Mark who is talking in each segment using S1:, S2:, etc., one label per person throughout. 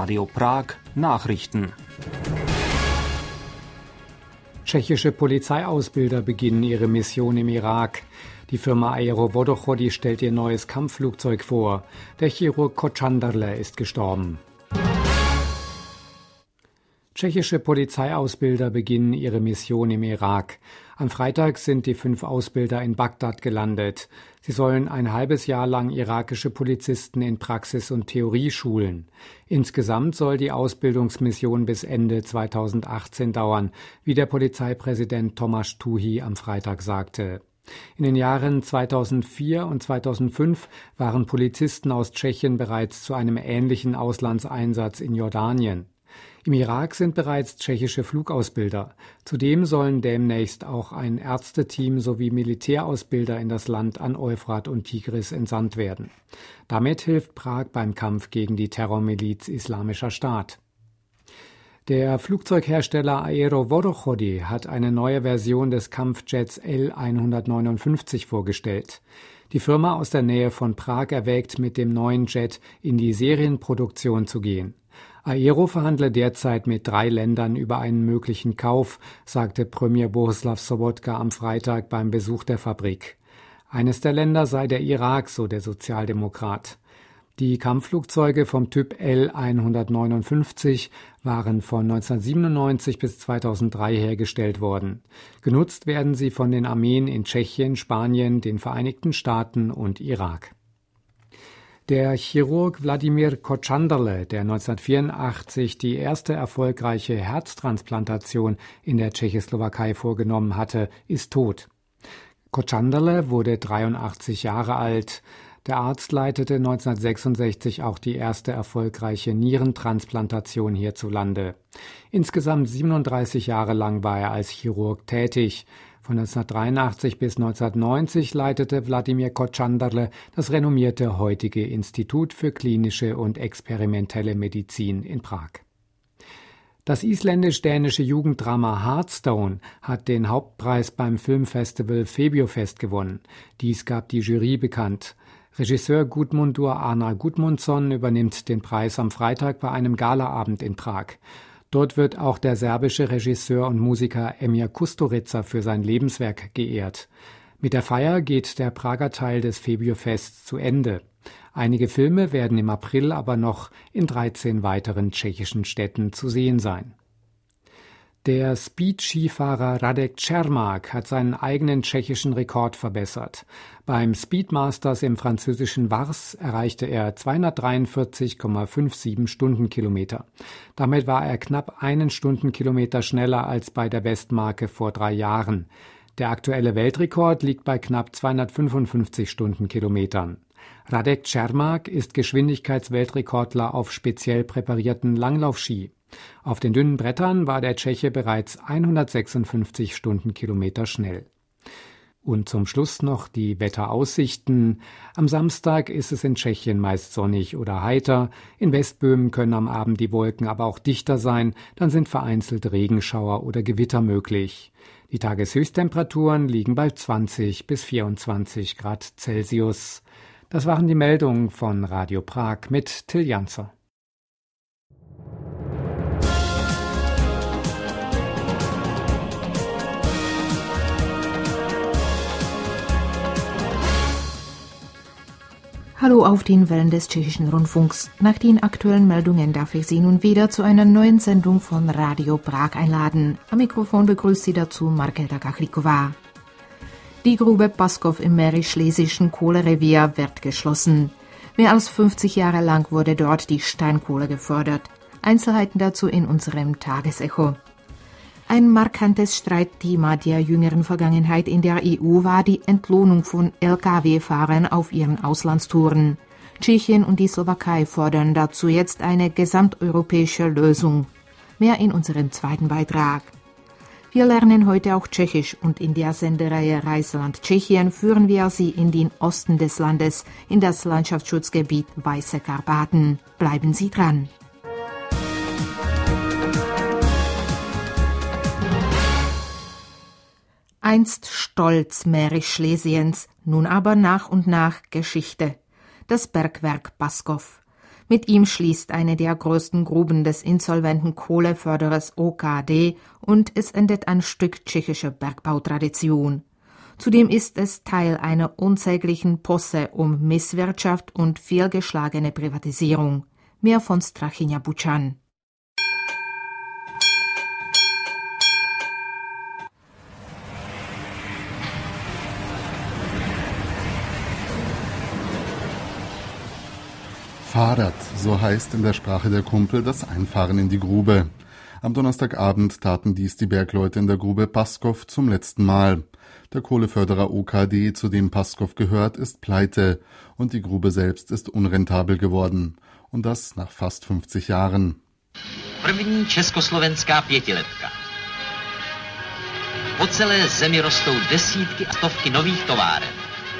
S1: Radio Prag Nachrichten.
S2: Tschechische Polizeiausbilder beginnen ihre Mission im Irak. Die Firma Aero Vodochody stellt ihr neues Kampfflugzeug vor. Der Chirurg Kochandarle ist gestorben. Tschechische Polizeiausbilder beginnen ihre Mission im Irak. Am Freitag sind die 5 Ausbilder in Bagdad gelandet. Sie sollen ein halbes Jahr lang irakische Polizisten in Praxis und Theorie schulen. Insgesamt soll die Ausbildungsmission bis Ende 2018 dauern, wie der Polizeipräsident Tomáš Tuhý am Freitag sagte. In den Jahren 2004 und 2005 waren Polizisten aus Tschechien bereits zu einem ähnlichen Auslandseinsatz in Jordanien. Im Irak sind bereits tschechische Flugausbilder. Zudem sollen demnächst auch ein Ärzteteam sowie Militärausbilder in das Land an Euphrat und Tigris entsandt werden. Damit hilft Prag beim Kampf gegen die Terrormiliz Islamischer Staat. Der Flugzeughersteller Aero Vodochody hat eine neue Version des Kampfjets L-159 vorgestellt. Die Firma aus der Nähe von Prag erwägt, mit dem neuen Jet in die Serienproduktion zu gehen. Aero verhandle derzeit mit 3 Ländern über einen möglichen Kauf, sagte Premier Bohuslav Sobotka am Freitag beim Besuch der Fabrik. Eines der Länder sei der Irak, so der Sozialdemokrat. Die Kampfflugzeuge vom Typ L-159 waren von 1997 bis 2003 hergestellt worden. Genutzt werden sie von den Armeen in Tschechien, Spanien, den Vereinigten Staaten und Irak. Der Chirurg Wladimír Kochandarle, der 1984 die erste erfolgreiche Herztransplantation in der Tschechoslowakei vorgenommen hatte, ist tot. Kochandarle wurde 83 Jahre alt. Der Arzt leitete 1966 auch die erste erfolgreiche Nierentransplantation hierzulande. Insgesamt 37 Jahre lang war er als Chirurg tätig. Von 1983 bis 1990 leitete Wladimír Kochandarle das renommierte heutige Institut für klinische und experimentelle Medizin in Prag. Das isländisch-dänische Jugenddrama Hearthstone hat den Hauptpreis beim Filmfestival Febiofest gewonnen. Dies gab die Jury bekannt. Regisseur Gudmundur Arnar Gudmundsson übernimmt den Preis am Freitag bei einem Galaabend in Prag. Dort wird auch der serbische Regisseur und Musiker Emir Kusturica für sein Lebenswerk geehrt. Mit der Feier geht der Prager Teil des Febiofests zu Ende. Einige Filme werden im April aber noch in 13 weiteren tschechischen Städten zu sehen sein. Der Speed-Skifahrer Radek Čermák hat seinen eigenen tschechischen Rekord verbessert. Beim Speedmasters im französischen Vars erreichte er 243,57 Stundenkilometer. Damit war er knapp 1 Stundenkilometer schneller als bei der Bestmarke vor 3 Jahren. Der aktuelle Weltrekord liegt bei knapp 255 Stundenkilometern. Radek Čermák ist Geschwindigkeitsweltrekordler auf speziell präparierten Langlaufski. Auf den dünnen Brettern war der Tscheche bereits 156 Stundenkilometer schnell. Und zum Schluss noch die Wetteraussichten. Am Samstag ist es in Tschechien meist sonnig oder heiter. In Westböhmen können am Abend die Wolken aber auch dichter sein. Dann sind vereinzelt Regenschauer oder Gewitter möglich. Die Tageshöchsttemperaturen liegen bei 20 bis 24 Grad Celsius. Das waren die Meldungen von Radio Prag mit Till Janzer.
S3: Hallo auf den Wellen des Tschechischen Rundfunks. Nach den aktuellen Meldungen darf ich Sie nun wieder zu einer neuen Sendung von Radio Prag einladen. Am Mikrofon begrüßt Sie dazu Markéta Kachlíková. Die Grube Paskov im mährisch-schlesischen Kohlerevier wird geschlossen. Mehr als 50 Jahre lang wurde dort die Steinkohle gefördert. Einzelheiten dazu in unserem Tagesecho. Ein markantes Streitthema der jüngeren Vergangenheit in der EU war die Entlohnung von Lkw-Fahrern auf ihren Auslandstouren. Tschechien und die Slowakei fordern dazu jetzt eine gesamteuropäische Lösung. Mehr in unserem zweiten Beitrag. Wir lernen heute auch Tschechisch und in der Sendereihe Reiseland Tschechien führen wir Sie in den Osten des Landes, in das Landschaftsschutzgebiet Weiße Karpaten. Bleiben Sie dran. Einst Stolz Mährisch-Schlesiens, nun aber nach und nach Geschichte. Das Bergwerk Paskov. Mit ihm schließt eine der größten Gruben des insolventen Kohleförderers OKD und es endet ein Stück tschechischer Bergbautradition. Zudem ist es Teil einer unsäglichen Posse um Misswirtschaft und fehlgeschlagene Privatisierung. Mehr von Strachinja Bučan.
S4: Fahrrad, so heißt in der Sprache der Kumpel das Einfahren in die Grube. Am Donnerstagabend taten dies die Bergleute in der Grube Paskov zum letzten Mal. Der Kohleförderer OKD, zu dem Paskov gehört, ist pleite und die Grube selbst ist unrentabel geworden. Und das nach fast 50 Jahren.
S5: První československá pětiletka. Po celé zemi rostou desítky a stovky nových továren.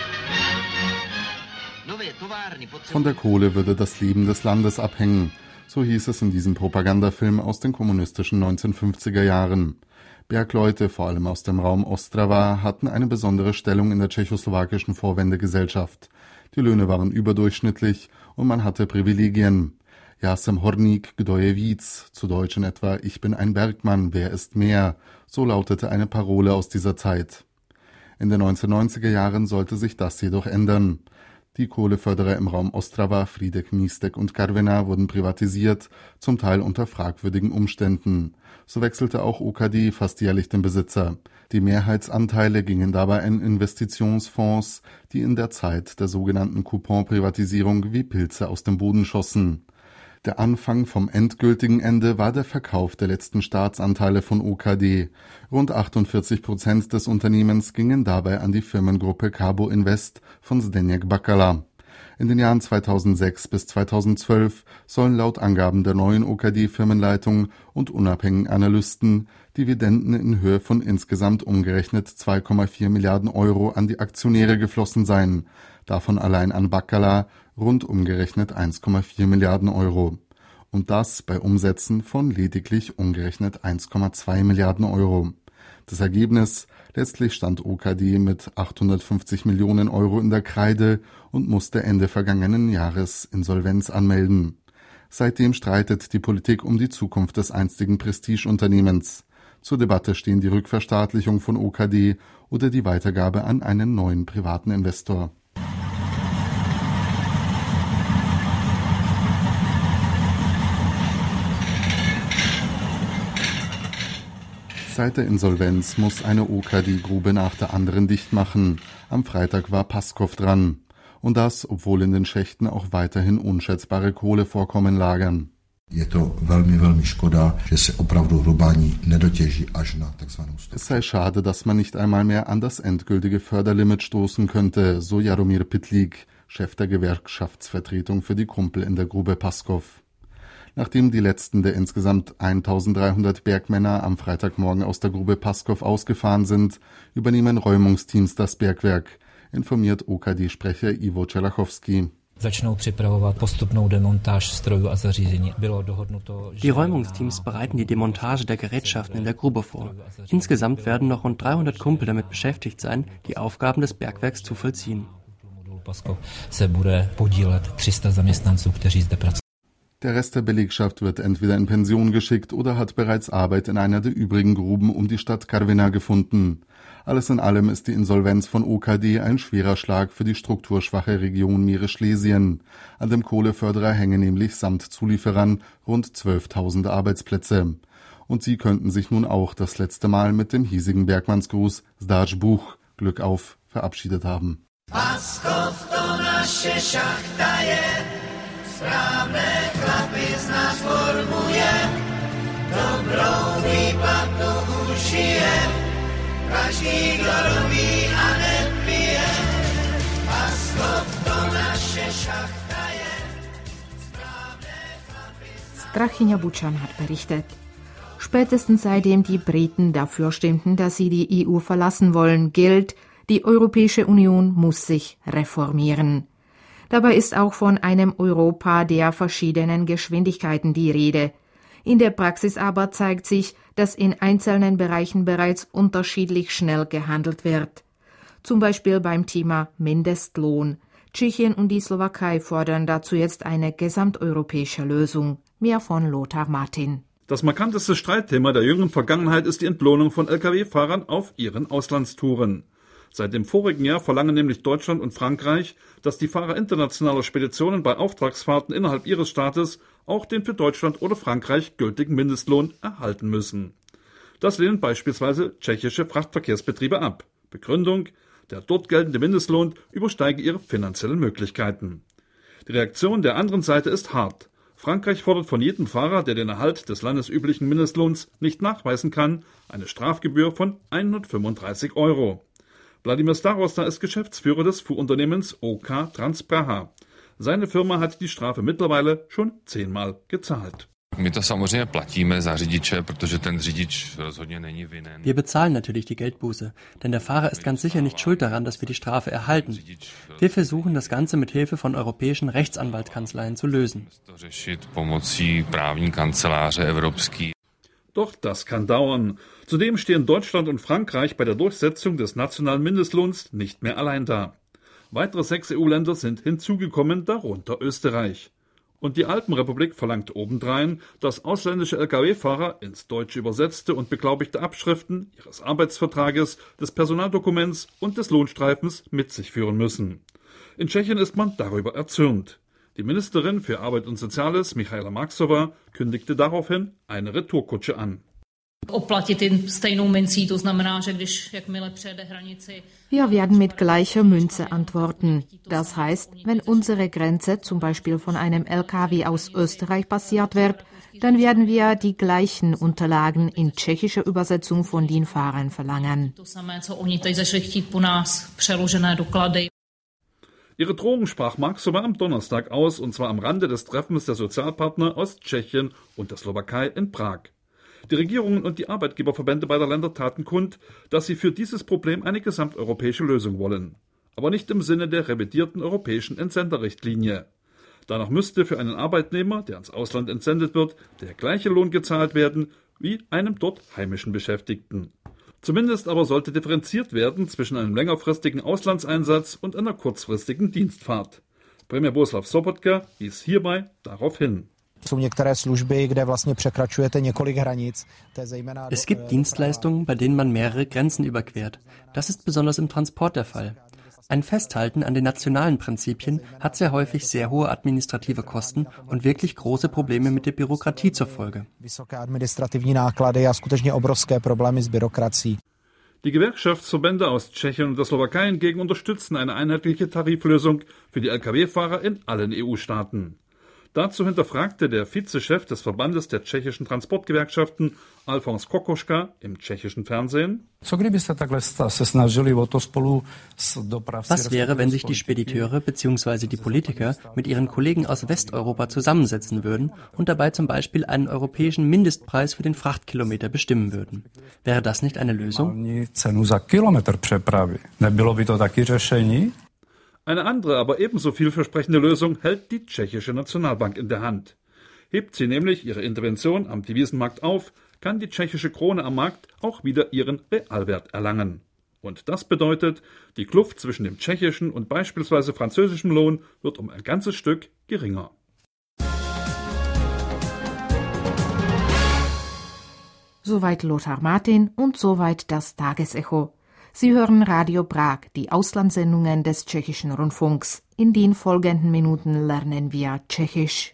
S4: Von der Kohle würde das Leben des Landes abhängen. So hieß es in diesem Propagandafilm aus den kommunistischen 1950er Jahren. Bergleute, vor allem aus dem Raum Ostrava, hatten eine besondere Stellung in der tschechoslowakischen Vorwändegesellschaft. Die Löhne waren überdurchschnittlich und man hatte Privilegien. Ja, sem horník, kdo je víc, zu Deutsch in etwa, ich bin ein Bergmann, wer ist mehr? So lautete eine Parole aus dieser Zeit. In den 1990er Jahren sollte sich das jedoch ändern. Die Kohleförderer im Raum Ostrava, Frýdek, Místek und Karviná wurden privatisiert, zum Teil unter fragwürdigen Umständen. So wechselte auch OKD fast jährlich den Besitzer. Die Mehrheitsanteile gingen dabei an Investitionsfonds, die in der Zeit der sogenannten Coupon-Privatisierung wie Pilze aus dem Boden schossen. Der Anfang vom endgültigen Ende war der Verkauf der letzten Staatsanteile von OKD. Rund 48% des Unternehmens gingen dabei an die Firmengruppe Carbo Invest von Zdeněk Bakala. In den Jahren 2006 bis 2012 sollen laut Angaben der neuen OKD-Firmenleitung und unabhängigen Analysten Dividenden in Höhe von insgesamt umgerechnet 2,4 Milliarden Euro an die Aktionäre geflossen sein, davon allein an Bakala rund umgerechnet 1,4 Milliarden Euro. Und das bei Umsätzen von lediglich umgerechnet 1,2 Milliarden Euro. Das Ergebnis: letztlich stand OKD mit 850 Millionen Euro in der Kreide und musste Ende vergangenen Jahres Insolvenz anmelden. Seitdem streitet die Politik um die Zukunft des einstigen Prestigeunternehmens. Zur Debatte stehen die Rückverstaatlichung von OKD oder die Weitergabe an einen neuen privaten Investor. Seit der Insolvenz muss eine OKD-Grube nach der anderen dicht machen. Am Freitag war Paskov dran. Und das, obwohl in den Schächten auch weiterhin unschätzbare Kohlevorkommen lagern. Es sei schade, dass man nicht einmal mehr an das endgültige Förderlimit stoßen könnte, so Jaromír Pytlík, Chef der Gewerkschaftsvertretung für die Kumpel in der Grube Paskov. Nachdem die letzten der insgesamt 1300 Bergmänner am Freitagmorgen aus der Grube Paskov ausgefahren sind, übernehmen Räumungsteams das Bergwerk, informiert OKD-Sprecher Ivo Čelachovský.
S6: Die Räumungsteams bereiten die Demontage der Gerätschaften in der Grube vor. Insgesamt werden noch rund 300 Kumpel damit beschäftigt sein, die Aufgaben des Bergwerks zu vollziehen.
S4: Der Rest der Belegschaft wird entweder in Pension geschickt oder hat bereits Arbeit in einer der übrigen Gruben um die Stadt Karviná gefunden. Alles in allem ist die Insolvenz von OKD ein schwerer Schlag für die strukturschwache Region Meeresschlesien. An dem Kohleförderer hängen nämlich samt Zulieferern rund 12.000 Arbeitsplätze. Und sie könnten sich nun auch das letzte Mal mit dem hiesigen Bergmannsgruß Zdáč Bůh, Glück auf, verabschiedet haben. Paskov to naše šachta je. Správné chlapy z nás formuje, dobrou výplatu užije, každý, kdo robí a nepije, Paskov to naše šachta je. Správné chlapy z nás...
S3: Strachinja Bučan hat berichtet. Spätestens seitdem die Briten dafür stimmten, dass sie die EU verlassen wollen, gilt, die Europäische Union muss sich reformieren. Dabei ist auch von einem Europa der verschiedenen Geschwindigkeiten die Rede. In der Praxis aber zeigt sich, dass in einzelnen Bereichen bereits unterschiedlich schnell gehandelt wird. Zum Beispiel beim Thema Mindestlohn. Tschechien und die Slowakei fordern dazu jetzt eine gesamteuropäische Lösung. Mehr von Lothar Martin.
S7: Das markanteste Streitthema der jüngeren Vergangenheit ist die Entlohnung von Lkw-Fahrern auf ihren Auslandstouren. Seit dem vorigen Jahr verlangen nämlich Deutschland und Frankreich, dass die Fahrer internationaler Speditionen bei Auftragsfahrten innerhalb ihres Staates auch den für Deutschland oder Frankreich gültigen Mindestlohn erhalten müssen. Das lehnen beispielsweise tschechische Frachtverkehrsbetriebe ab. Begründung: Der dort geltende Mindestlohn übersteige ihre finanziellen Möglichkeiten. Die Reaktion der anderen Seite ist hart. Frankreich fordert von jedem Fahrer, der den Erhalt des landesüblichen Mindestlohns nicht nachweisen kann, eine Strafgebühr von 135 €. Wladimir Starosta ist Geschäftsführer des Fuhrunternehmens OK Transpraha. Seine Firma hat die Strafe mittlerweile schon 10-mal gezahlt.
S6: Wir bezahlen natürlich die Geldbuße, denn der Fahrer ist ganz sicher nicht schuld daran, dass wir die Strafe erhalten. Wir versuchen, das Ganze mit Hilfe von europäischen Rechtsanwaltskanzleien zu lösen.
S7: Doch das kann dauern. Zudem stehen Deutschland und Frankreich bei der Durchsetzung des nationalen Mindestlohns nicht mehr allein da. Weitere 6 EU-Länder sind hinzugekommen, darunter Österreich. Und die Alpenrepublik verlangt obendrein, dass ausländische Lkw-Fahrer ins Deutsche übersetzte und beglaubigte Abschriften ihres Arbeitsvertrages, des Personaldokuments und des Lohnstreifens mit sich führen müssen. In Tschechien ist man darüber erzürnt. Die Ministerin für Arbeit und Soziales, Michaela Marksová, kündigte daraufhin eine Retourkutsche an.
S3: Wir werden mit gleicher Münze antworten. Das heißt, wenn unsere Grenze zum Beispiel von einem LKW aus Österreich passiert wird, dann werden wir die gleichen Unterlagen in tschechischer Übersetzung von den Fahrern verlangen.
S7: Ihre Drohung sprach Marksová am Donnerstag aus, und zwar am Rande des Treffens der Sozialpartner aus Tschechien und der Slowakei in Prag. Die Regierungen und die Arbeitgeberverbände beider Länder taten kund, dass sie für dieses Problem eine gesamteuropäische Lösung wollen. Aber nicht im Sinne der revidierten europäischen Entsenderrichtlinie. Danach müsste für einen Arbeitnehmer, der ins Ausland entsendet wird, der gleiche Lohn gezahlt werden wie einem dort heimischen Beschäftigten. Zumindest aber sollte differenziert werden zwischen einem längerfristigen Auslandseinsatz und einer kurzfristigen Dienstfahrt. Premier Bohuslav Sobotka wies hierbei darauf hin.
S6: Es gibt Dienstleistungen, bei denen man mehrere Grenzen überquert. Das ist besonders im Transport der Fall. Ein Festhalten an den nationalen Prinzipien hat sehr häufig sehr hohe administrative Kosten und wirklich große Probleme mit der Bürokratie zur Folge.
S7: Die Gewerkschaftsverbände aus Tschechien und der Slowakei hingegen unterstützen eine einheitliche Tariflösung für die Lkw-Fahrer in allen EU-Staaten. Dazu hinterfragte der Vizechef des Verbandes der tschechischen Transportgewerkschaften, Alfons Kokoschka, im tschechischen Fernsehen:
S6: Was wäre, wenn sich die Spediteure bzw. die Politiker mit ihren Kollegen aus Westeuropa zusammensetzen würden und dabei zum Beispiel einen europäischen Mindestpreis für den Frachtkilometer bestimmen würden? Wäre das nicht eine Lösung?
S7: Eine andere, aber ebenso vielversprechende Lösung hält die tschechische Nationalbank in der Hand. Hebt sie nämlich ihre Intervention am Devisenmarkt auf, kann die tschechische Krone am Markt auch wieder ihren Realwert erlangen. Und das bedeutet, die Kluft zwischen dem tschechischen und beispielsweise französischen Lohn wird um ein ganzes Stück geringer.
S3: Soweit Lothar Martin und soweit das Tagesecho. Sie hören Radio Prag, die Auslandssendungen des tschechischen Rundfunks. In den folgenden Minuten lernen wir Tschechisch.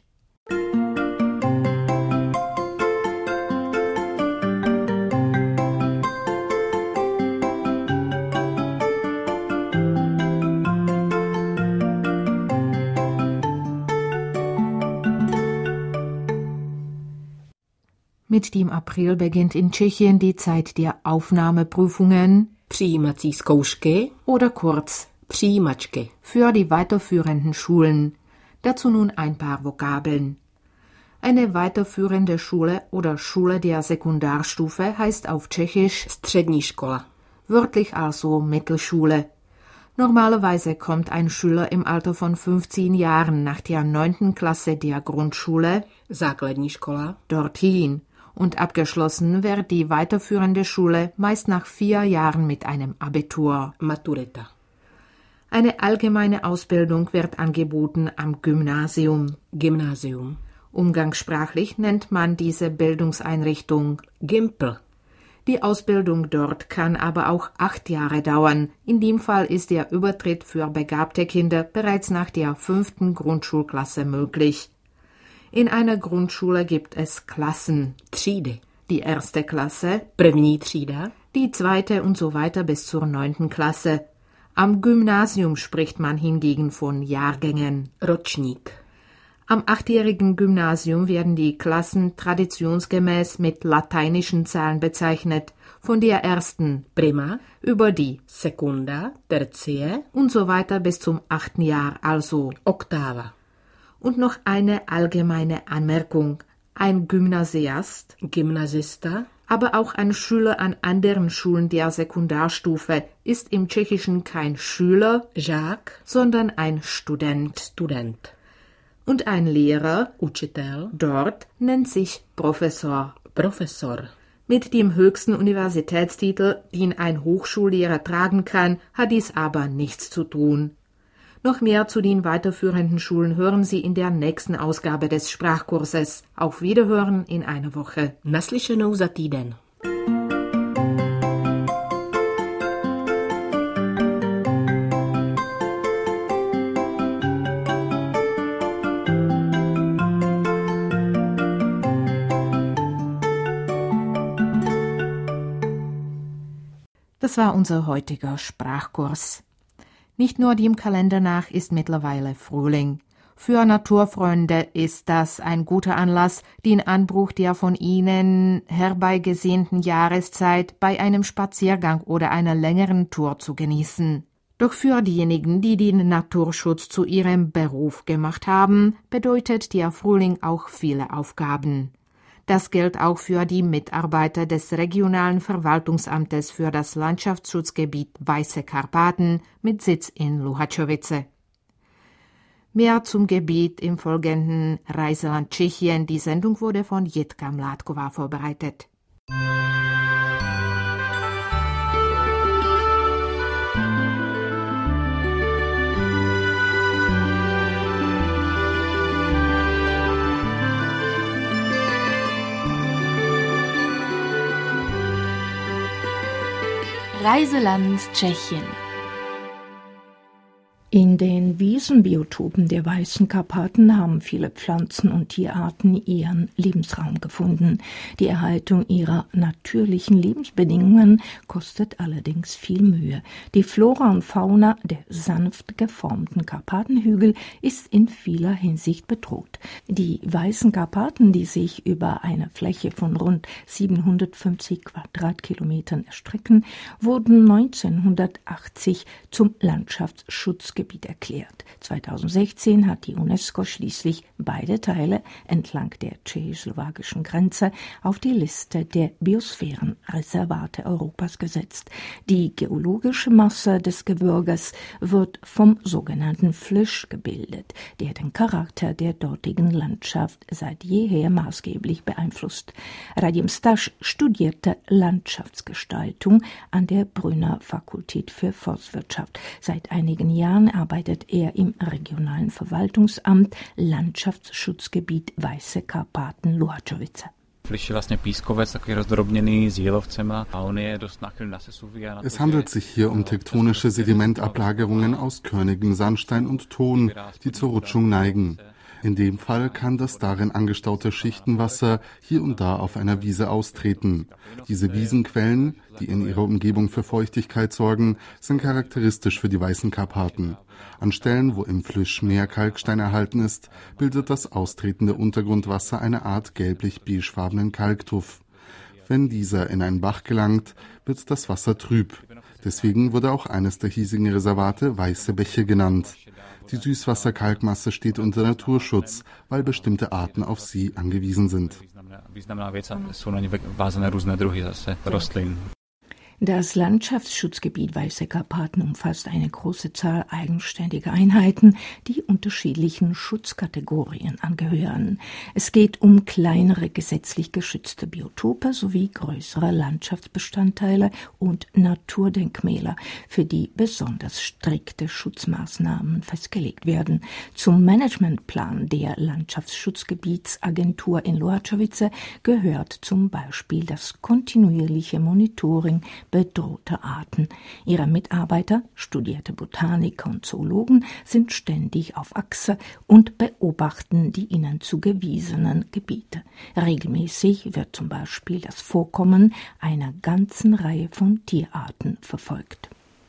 S3: Mit dem April beginnt in Tschechien die Zeit der Aufnahmeprüfungen,
S8: přijímací zkoušky
S3: oder kurz
S8: přijímačky
S3: für die weiterführenden Schulen. Dazu nun ein paar Vokabeln. Eine weiterführende Schule oder Schule der Sekundarstufe heißt auf Tschechisch
S8: střední škola,
S3: wörtlich also Mittelschule. Normalerweise kommt ein Schüler im Alter von 15 Jahren nach der 9. Klasse der Grundschule
S8: základní škola
S3: dorthin. Und abgeschlossen wird die weiterführende Schule meist nach 4 Jahren mit einem Abitur.
S8: maturita.
S3: Eine allgemeine Ausbildung wird angeboten am Gymnasium.
S8: Gymnasium.
S3: Umgangssprachlich nennt man diese Bildungseinrichtung
S8: Gimpel.
S3: Die Ausbildung dort kann aber auch 8 Jahre dauern. In dem Fall ist der Übertritt für begabte Kinder bereits nach der 5. Grundschulklasse möglich. In einer Grundschule gibt es Klassen.
S8: Třídy.
S3: Die 1. Klasse,
S8: První třída,
S3: die 2. und so weiter bis zur 9. Klasse. Am Gymnasium spricht man hingegen von Jahrgängen.
S8: Ročník.
S3: Am 8-jährigen Gymnasium werden die Klassen traditionsgemäß mit lateinischen Zahlen bezeichnet, von der 1.
S8: Prima,
S3: über die
S8: Sekunda, Tertie
S3: und so weiter bis zum 8. Jahr, also
S8: Oktava.
S3: Und noch eine allgemeine Anmerkung. Ein Gymnasiast,
S8: Gymnasista,
S3: aber auch ein Schüler an anderen Schulen der Sekundarstufe ist im Tschechischen kein Schüler,
S8: Žák,
S3: sondern ein Student.
S8: Student.
S3: Und ein Lehrer,
S8: Učitel,
S3: dort nennt sich Professor.
S8: Professor.
S3: Mit dem höchsten Universitätstitel, den ein Hochschullehrer tragen kann, hat dies aber nichts zu tun. Noch mehr zu den weiterführenden Schulen hören Sie in der nächsten Ausgabe des Sprachkurses. Auf Wiederhören in einer Woche.
S8: Naslyšenou za týden.
S3: Das war unser heutiger Sprachkurs. Nicht nur dem Kalender nach ist mittlerweile Frühling. Für Naturfreunde ist das ein guter Anlass, den Anbruch der von ihnen herbeigesehnten Jahreszeit bei einem Spaziergang oder einer längeren Tour zu genießen. Doch für diejenigen, die den Naturschutz zu ihrem Beruf gemacht haben, bedeutet der Frühling auch viele Aufgaben. Das gilt auch für die Mitarbeiter des regionalen Verwaltungsamtes für das Landschaftsschutzgebiet Weiße Karpaten mit Sitz in Luhačovice. Mehr zum Gebiet im folgenden Reiseland Tschechien. Die Sendung wurde von Jitka Mládková vorbereitet.
S9: Reiseland Tschechien.
S10: In den Wiesenbiotopen der Weißen Karpaten haben viele Pflanzen- und Tierarten ihren Lebensraum gefunden. Die Erhaltung ihrer natürlichen Lebensbedingungen kostet allerdings viel Mühe. Die Flora und Fauna der sanft geformten Karpatenhügel ist in vieler Hinsicht bedroht. Die Weißen Karpaten, die sich über eine Fläche von rund 750 Quadratkilometern erstrecken, wurden 1980 zum Landschaftsschutzgebiet erklärt. 2016 hat die UNESCO schließlich beide Teile entlang der tschechisch-slowakischen Grenze auf die Liste der Biosphärenreservate Europas gesetzt. Die geologische Masse des Gebirges wird vom sogenannten Flysch gebildet, der den Charakter der dortigen Landschaft seit jeher maßgeblich beeinflusst. Radim Staš studierte Landschaftsgestaltung an der Brünner Fakultät für Forstwirtschaft. Seit einigen Jahren arbeitet er im regionalen Verwaltungsamt Landschaftsschutzgebiet Weiße Karpaten Luhačovice.
S4: Es handelt sich hier um tektonische Sedimentablagerungen aus körnigem Sandstein und Ton, die zur Rutschung neigen. In dem Fall kann das darin angestaute Schichtenwasser hier und da auf einer Wiese austreten. Diese Wiesenquellen, die in ihrer Umgebung für Feuchtigkeit sorgen, sind charakteristisch für die Weißen Karpaten. An Stellen, wo im Flysch mehr Kalkstein erhalten ist, bildet das austretende Untergrundwasser eine Art gelblich-beigefarbenen Kalktuff. Wenn dieser in einen Bach gelangt, wird das Wasser trüb. Deswegen wurde auch eines der hiesigen Reservate Weiße Bäche genannt. Die Süßwasserkalkmasse steht unter Naturschutz, weil bestimmte Arten auf sie angewiesen sind.
S10: Das Landschaftsschutzgebiet Weiße Karpaten umfasst eine große Zahl eigenständiger Einheiten, die unterschiedlichen Schutzkategorien angehören. Es geht um kleinere gesetzlich geschützte Biotope sowie größere Landschaftsbestandteile und Naturdenkmäler, für die besonders strikte Schutzmaßnahmen festgelegt werden. Zum Managementplan der Landschaftsschutzgebietsagentur in Lohačovice gehört zum Beispiel das kontinuierliche Monitoring bedrohter Arten. Ihre Mitarbeiter, studierte Botaniker und Zoologen, sind ständig auf Achse und beobachten die ihnen zugewiesenen Gebiete. Regelmäßig wird zum Beispiel das Vorkommen einer ganzen Reihe von Tierarten verfolgt.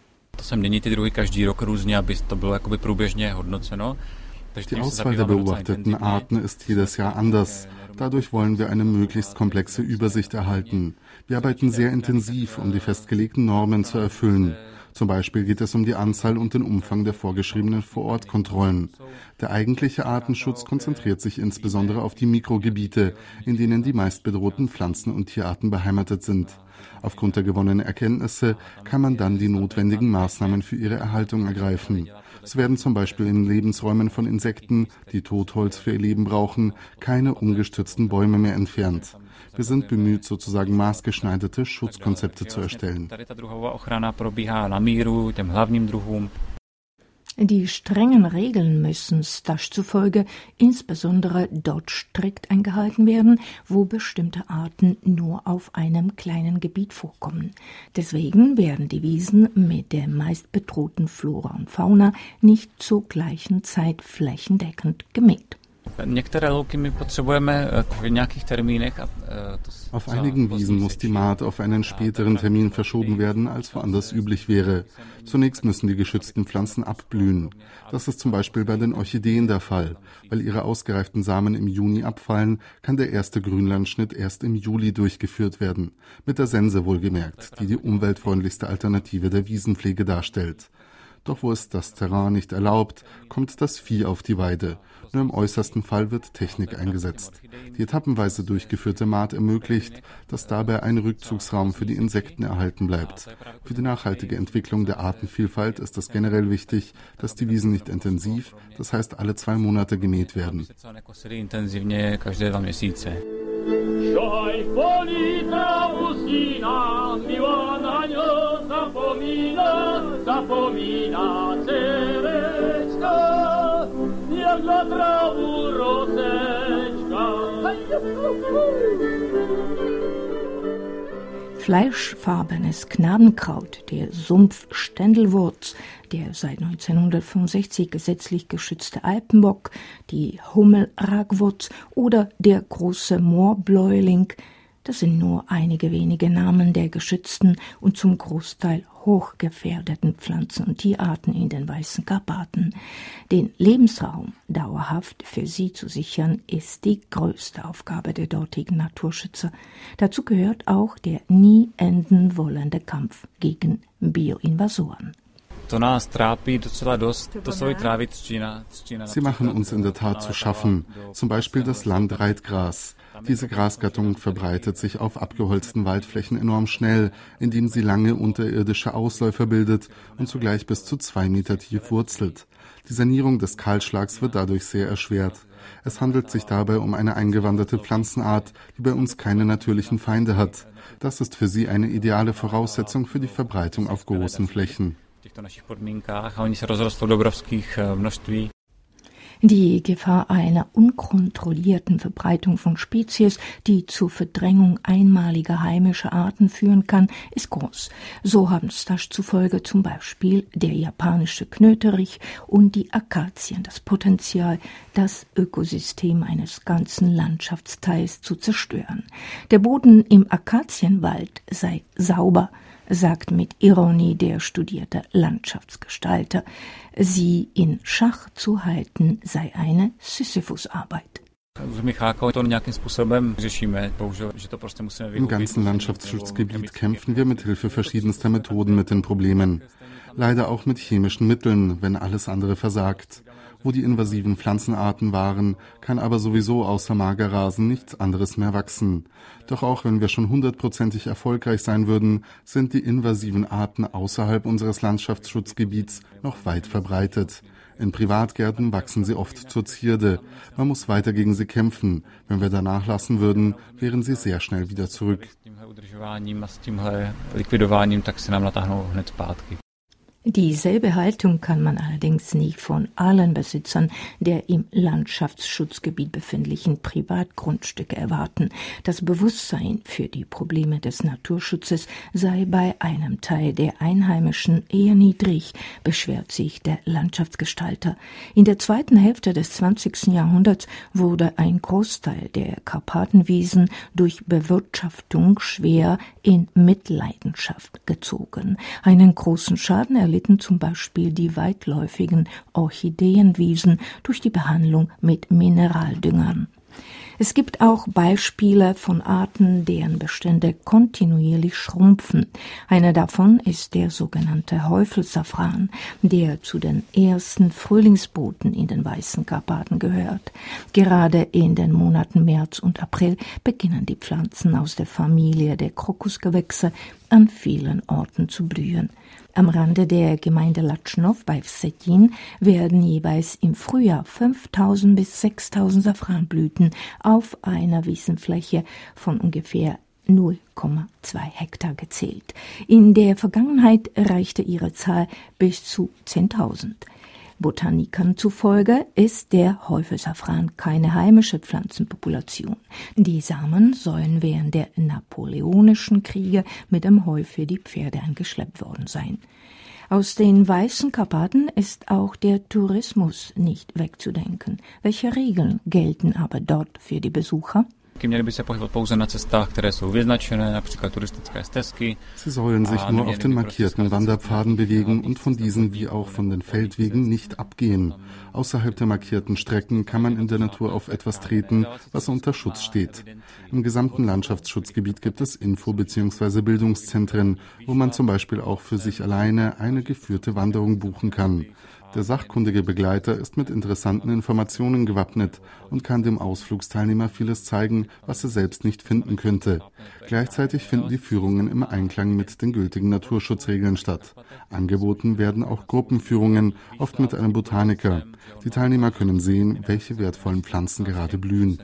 S4: Die Auswahl der beobachteten Arten ist jedes Jahr anders. Dadurch wollen wir eine möglichst komplexe Übersicht erhalten. Wir arbeiten sehr intensiv, um die festgelegten Normen zu erfüllen. Zum Beispiel geht es um die Anzahl und den Umfang der vorgeschriebenen Vorortkontrollen. Der eigentliche Artenschutz konzentriert sich insbesondere auf die Mikrogebiete, in denen die meist bedrohten Pflanzen- und Tierarten beheimatet sind. Aufgrund der gewonnenen Erkenntnisse kann man dann die notwendigen Maßnahmen für ihre Erhaltung ergreifen. Es werden zum Beispiel in Lebensräumen von Insekten, die Totholz für ihr Leben brauchen, keine umgestürzten Bäume mehr entfernt. Wir sind bemüht, sozusagen maßgeschneiderte Schutzkonzepte zu erstellen.
S10: Die strengen Regeln müssen Stasch zufolge insbesondere dort strikt eingehalten werden, wo bestimmte Arten nur auf einem kleinen Gebiet vorkommen. Deswegen werden die Wiesen mit der meist bedrohten Flora und Fauna nicht zur gleichen Zeit flächendeckend gemäht.
S4: Auf einigen Wiesen muss die Mahd auf einen späteren Termin verschoben werden, als woanders üblich wäre. Zunächst müssen die geschützten Pflanzen abblühen. Das ist zum Beispiel bei den Orchideen der Fall. Weil ihre ausgereiften Samen im Juni abfallen, kann der erste Grünlandschnitt erst im Juli durchgeführt werden. Mit der Sense wohlgemerkt, die die umweltfreundlichste Alternative der Wiesenpflege darstellt. Doch wo es das Terrain nicht erlaubt, kommt das Vieh auf die Weide. Nur im äußersten Fall wird Technik eingesetzt. Die etappenweise durchgeführte Mahd ermöglicht, dass dabei ein Rückzugsraum für die Insekten erhalten bleibt. Für die nachhaltige Entwicklung der Artenvielfalt ist es generell wichtig, dass die Wiesen nicht intensiv, das heißt alle 2 Monate gemäht werden.
S10: Fleischfarbenes Knabenkraut, der Sumpf-Ständelwurz, der seit 1965 gesetzlich geschützte Alpenbock, die Hummel-Ragwurz oder der große Moorbläuling, das sind nur einige wenige Namen der geschützten und zum Großteil hochgefährdeten Pflanzen- und Tierarten in den Weißen Karpaten. Den Lebensraum dauerhaft für sie zu sichern, ist die größte Aufgabe der dortigen Naturschützer. Dazu gehört auch der nie enden wollende Kampf gegen Bioinvasoren.
S4: Sie machen uns in der Tat zu schaffen, zum Beispiel das Landreitgras. Diese Grasgattung verbreitet sich auf abgeholzten Waldflächen enorm schnell, indem sie lange unterirdische Ausläufer bildet und zugleich bis zu 2 Meter tief wurzelt. Die Sanierung des Kahlschlags wird dadurch sehr erschwert. Es handelt sich dabei um eine eingewanderte Pflanzenart, die bei uns keine natürlichen Feinde hat. Das ist für sie eine ideale Voraussetzung für die Verbreitung auf großen Flächen.
S10: Die Gefahr einer unkontrollierten Verbreitung von Spezies, die zur Verdrängung einmaliger heimischer Arten führen kann, ist groß. So haben Stasch zufolge zum Beispiel der japanische Knöterich und die Akazien das Potenzial, das Ökosystem eines ganzen Landschaftsteils zu zerstören. Der Boden im Akazienwald sei sauber, sagt mit Ironie der studierte Landschaftsgestalter. Sie in Schach zu halten, sei eine Sisyphusarbeit.
S4: Im ganzen Landschaftsschutzgebiet kämpfen wir mit Hilfe verschiedenster Methoden mit den Problemen. Leider auch mit chemischen Mitteln, wenn alles andere versagt. Wo die invasiven Pflanzenarten waren, kann aber sowieso außer Magerrasen nichts anderes mehr wachsen. Doch auch wenn wir schon 100%ig erfolgreich sein würden, sind die invasiven Arten außerhalb unseres Landschaftsschutzgebiets noch weit verbreitet. In Privatgärten wachsen sie oft zur Zierde. Man muss weiter gegen sie kämpfen. Wenn wir danach lassen würden, wären sie sehr schnell wieder zurück.
S10: Dieselbe Haltung kann man allerdings nicht von allen Besitzern der im Landschaftsschutzgebiet befindlichen Privatgrundstücke erwarten. Das Bewusstsein für die Probleme des Naturschutzes sei bei einem Teil der Einheimischen eher niedrig, beschwert sich der Landschaftsgestalter. In der zweiten Hälfte des 20. Jahrhunderts wurde ein Großteil der Karpatenwiesen durch Bewirtschaftung schwer in Mitleidenschaft gezogen. Einen großen Schaden erlitten zum Beispiel die weitläufigen Orchideenwiesen durch die Behandlung mit Mineraldüngern. Es gibt auch Beispiele von Arten, deren Bestände kontinuierlich schrumpfen. Einer davon ist der sogenannte Häufelsafran, der zu den ersten Frühlingsboten in den Weißen Karpaten gehört. Gerade in den Monaten März und April beginnen die Pflanzen aus der Familie der Krokusgewächse an vielen Orten zu blühen. Am Rande der Gemeinde Latschnow bei Vsetin werden jeweils im Frühjahr 5.000 bis 6.000 Safranblüten auf einer Wiesenfläche von ungefähr 0,2 Hektar gezählt. In der Vergangenheit reichte ihre Zahl bis zu 10.000. Botanikern zufolge ist der Häufelsafran keine heimische Pflanzenpopulation. Die Samen sollen während der napoleonischen Kriege mit dem Heu für die Pferde eingeschleppt worden sein. Aus den Weißen Karpaten ist auch der Tourismus nicht wegzudenken. Welche Regeln gelten aber dort für die Besucher?
S4: Sie sollen sich nur auf den markierten Wanderpfaden bewegen und von diesen wie auch von den Feldwegen nicht abgehen. Außerhalb der markierten Strecken kann man in der Natur auf etwas treten, was unter Schutz steht. Im gesamten Landschaftsschutzgebiet gibt es Info- bzw. Bildungszentren, wo man zum Beispiel auch für sich alleine eine geführte Wanderung buchen kann. Der sachkundige Begleiter ist mit interessanten Informationen gewappnet und kann dem Ausflugsteilnehmer vieles zeigen, was er selbst nicht finden könnte. Gleichzeitig finden die Führungen im Einklang mit den gültigen Naturschutzregeln statt. Angeboten werden auch Gruppenführungen, oft mit einem Botaniker. Die Teilnehmer können sehen, welche wertvollen Pflanzen gerade blühen.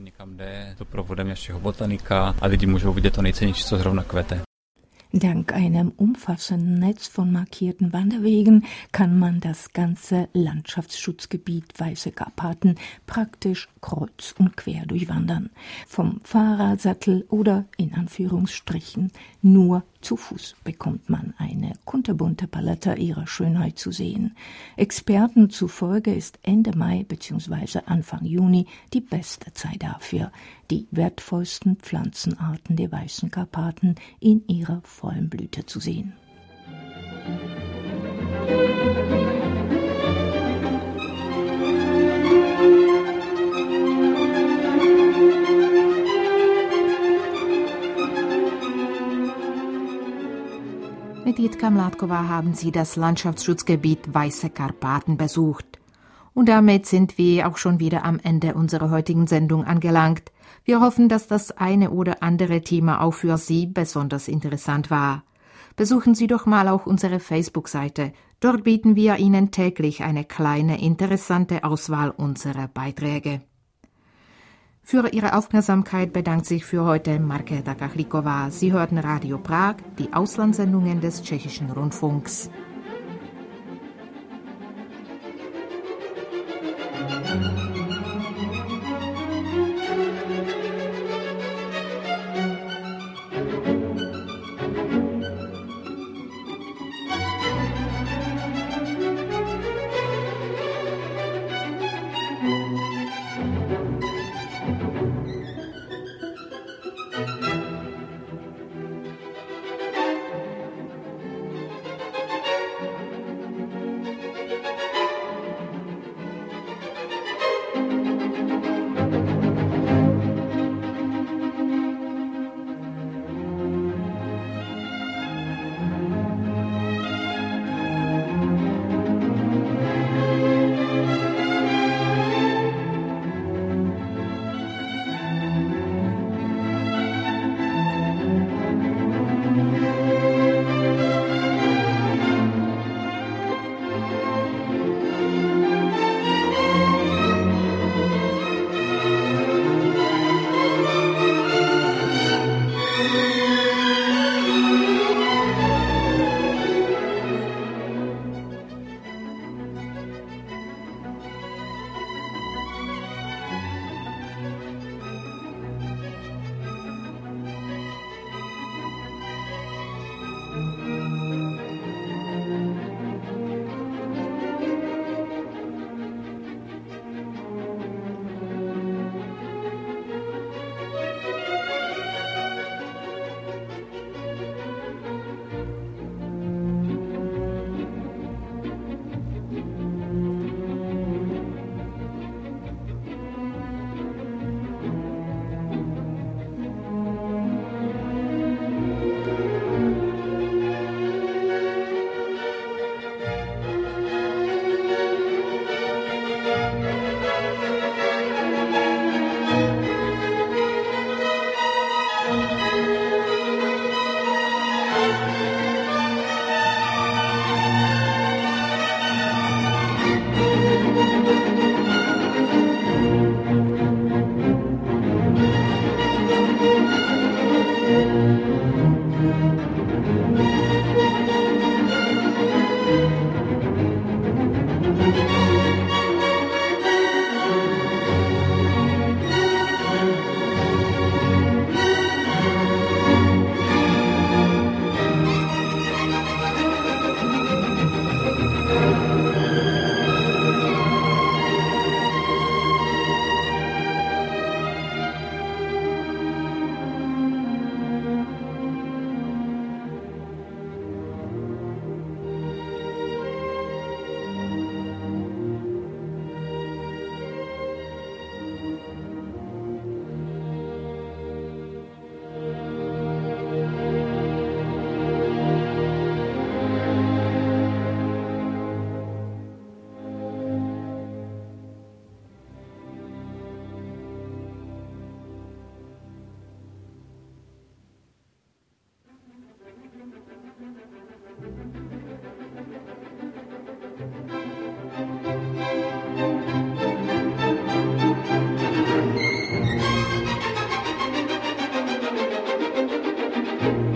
S10: Dank einem umfassenden Netz von markierten Wanderwegen kann man das ganze Landschaftsschutzgebiet Weiße Karpaten praktisch kreuz und quer durchwandern. Vom Fahrradsattel oder in Anführungsstrichen nur zu Fuß bekommt man eine kunterbunte Palette ihrer Schönheit zu sehen. Experten zufolge ist Ende Mai bzw. Anfang Juni die beste Zeit dafür, die wertvollsten Pflanzenarten der Weißen Karpaten in ihrer vollen Blüte zu sehen.
S3: Mit Jitka Mládková haben Sie das Landschaftsschutzgebiet Weiße Karpaten besucht. Und damit sind wir auch schon wieder am Ende unserer heutigen Sendung angelangt. Wir hoffen, dass das eine oder andere Thema auch für Sie besonders interessant war. Besuchen Sie doch mal auch unsere Facebook-Seite. Dort bieten wir Ihnen täglich eine kleine, interessante Auswahl unserer Beiträge. Für Ihre Aufmerksamkeit bedankt sich für heute Markéta Kachliková. Sie hörten Radio Prag, die Auslandssendungen des Tschechischen Rundfunks.
S11: Musik